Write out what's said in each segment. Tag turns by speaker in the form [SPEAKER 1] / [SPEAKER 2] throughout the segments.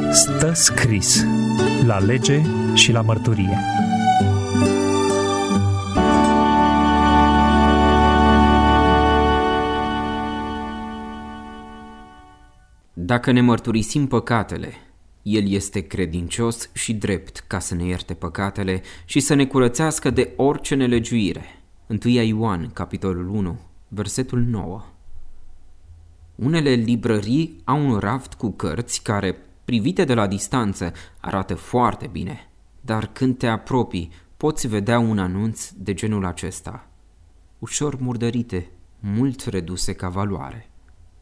[SPEAKER 1] Stă scris la lege și la mărturie.
[SPEAKER 2] Dacă ne mărturisim păcatele, El este credincios și drept ca să ne ierte păcatele și să ne curățească de orice nelegiuire. 1 Ioan, capitolul 1, versetul 9. Unele librării au un raft cu cărți care, privite de la distanță, arată foarte bine, dar când te apropii, poți vedea un anunț de genul acesta: ușor murdărite, mult reduse ca valoare.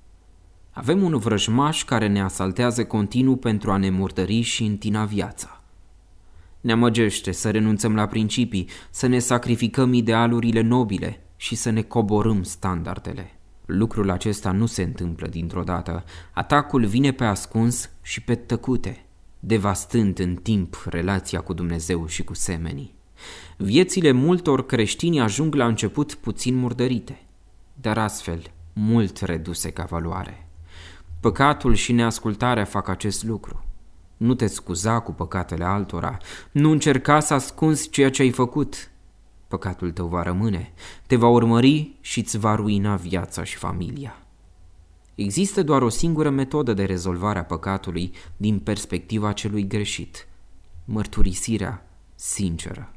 [SPEAKER 2] Avem un vrăjmaș care ne asaltează continuu pentru a ne murdări și întina viața. Ne amăgește să renunțăm la principii, să ne sacrificăm idealurile nobile și să ne coborâm standardele. Lucrul acesta nu se întâmplă dintr-o dată. Atacul vine pe ascuns și pe tăcute, devastând în timp relația cu Dumnezeu și cu semenii. Viețile multor creștini ajung la început puțin murdărite, dar astfel mult reduse ca valoare. Păcatul și neascultarea fac acest lucru. Nu te scuza cu păcatele altora, nu încerca să ascunzi ceea ce ai făcut. Păcatul tău va rămâne, te va urmări și îți va ruina viața și familia. Există doar o singură metodă de rezolvare a păcatului din perspectiva celui greșit: mărturisirea sinceră.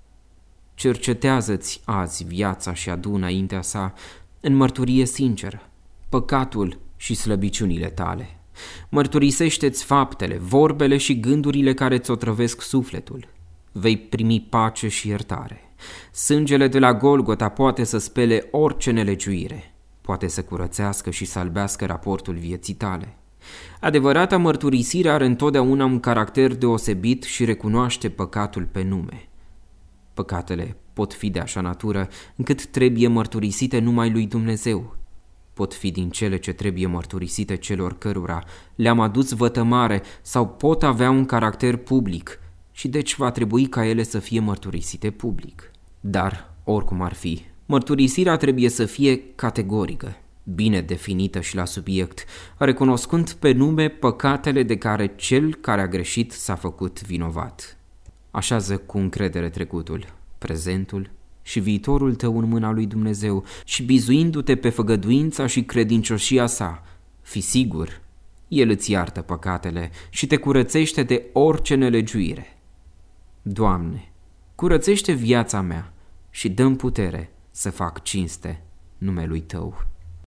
[SPEAKER 2] Cercetează-ți azi viața și adu înaintea sa în mărturie sinceră păcatul și slăbiciunile tale. Mărturisește-ți faptele, vorbele și gândurile care ți otrăvesc sufletul. Vei primi pace și iertare. Sângele de la Golgota poate să spele orice nelegiuire, poate să curățească și să albească raportul vieții tale. Adevărata mărturisire are întotdeauna un caracter deosebit și recunoaște păcatul pe nume. Păcatele pot fi de așa natură încât trebuie mărturisite numai lui Dumnezeu. Pot fi din cele ce trebuie mărturisite celor cărora le-am adus vătămare sau pot avea un caracter public și deci va trebui ca ele să fie mărturisite public. Dar, oricum ar fi, mărturisirea trebuie să fie categorică, bine definită și la subiect, recunoscând pe nume păcatele de care cel care a greșit s-a făcut vinovat. Așează cu încredere trecutul, prezentul și viitorul tău în mâna lui Dumnezeu și bizuindu-te pe făgăduința și credincioșia sa, fi sigur, El îți iartă păcatele și te curățește de orice nelegiuire. Doamne, curățește viața mea și dă-mi putere să fac cinste numelui Tău.